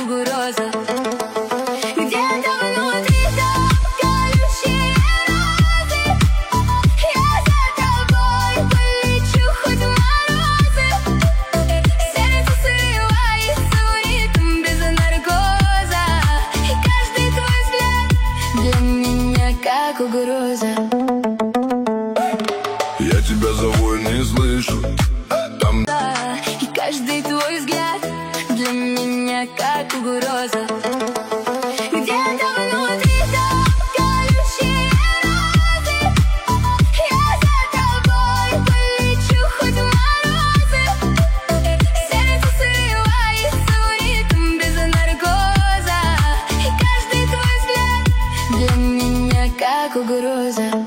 угроза. Где-то внутри там колючие розы. Я за тобой полечу хоть в морозы. Сердце срывается в ритм без наркоза. И каждый твой взгляд для меня как угроза. Я тебя зову и не слышу. Там... И каждый твой взгляд для меня как угроза. Где-то внутри там колючие розы. Я за тобой полечу хоть в морозы. Сердце срывается в ритм без наркоза. И каждый твой взгляд для меня как угроза.